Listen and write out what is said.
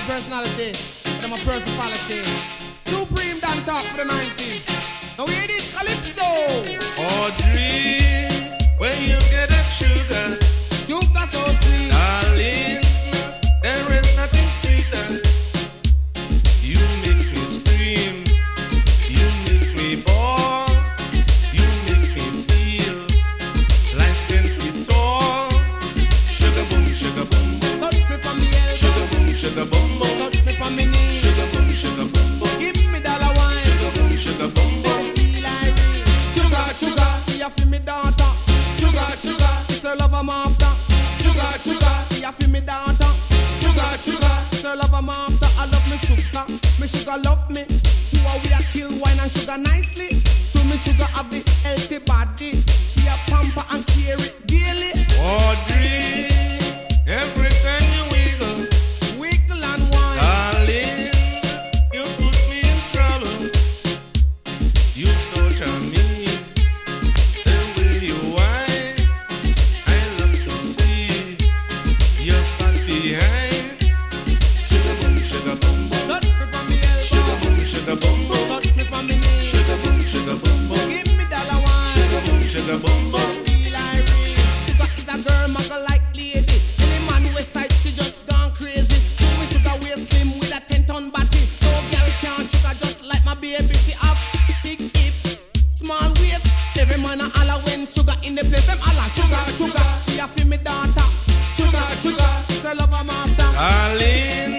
personality, but I'm a personality. Supreme Dan talk for the 90s. Now we hear this Calypso. Audrey, where you get that sugar? Sugar so sweet. Darling, there is nothing sweeter. You make me scream. You make me bawl. You make me feel like 10 feet tall. Sugar boom, boom. Touch me from me elbow. Sugar boom, boom. Touch me from me knee. Sugar boom, boom. Give me dollar wine. Sugar boom, boom. Feel like real. Sugar. She a feel me daughter. Sugar. It's her love I'm after. Sugar. She a feel me daughter. Sugar. It's her love I'm after. I love me sugar. Me sugar love me. Who are we a kill wine and sugar nicely? To me sugar have the healthy body. She a pamper and carry daily. Audrey, every time you Wiggle and wine. darling, you put me in trouble. You torture me the way you whine. I love to see your back behind. Sugar boom, boom. Touch me from me elbow. Sugar boom, boom. Touch me from me knee. Sugar boom, boom. Give me dollar wine. Sugar boom, boom. Feel like real. Sugar is a girl, muggle like lady. Any man west side, she just gone crazy. Do me sugar waist slim with a 10-ton body. No girl can't sugar just like my baby. She have big hip, small waist. Every man a holler when sugar in the place. Them holler sugar. She a feel me daughter. Sugar. It's a love I'm after. Darling,